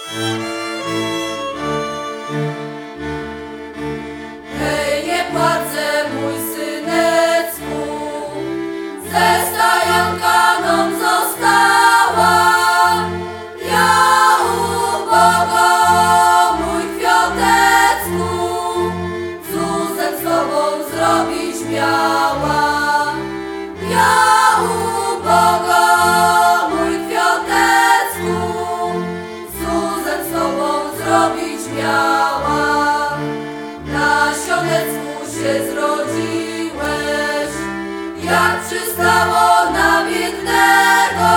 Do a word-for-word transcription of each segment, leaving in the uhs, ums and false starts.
Hej, nie płacę, mój synecku, ze stajanka nam została. Ja ubogo, mój kwiatecku, cudze z tobą zrobić miała. Ja ubogo, mój kwiatecku, cudze z tobą zrobić miała. Na sionecku się zrodziłeś, jak przystało na biednego.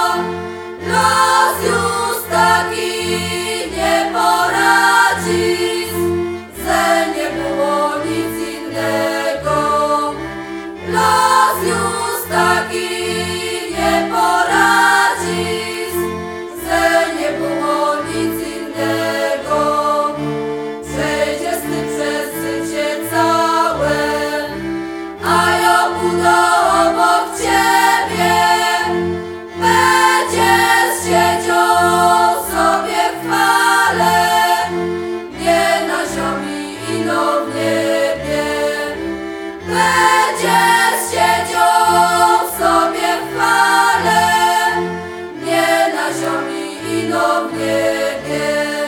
Los już taki nie poradzi, ze nie było nic innego. Los już taki nie poradzi, ze nie było nic innego. Przejdziesz ty przez życie całe, a ja budę obok ciebie. Będziesz siedział sobie w chwale, nie na ziemi, ino w niebie. Będziesz siedział sobie w chwale, nie na ziemi, ino w niebie.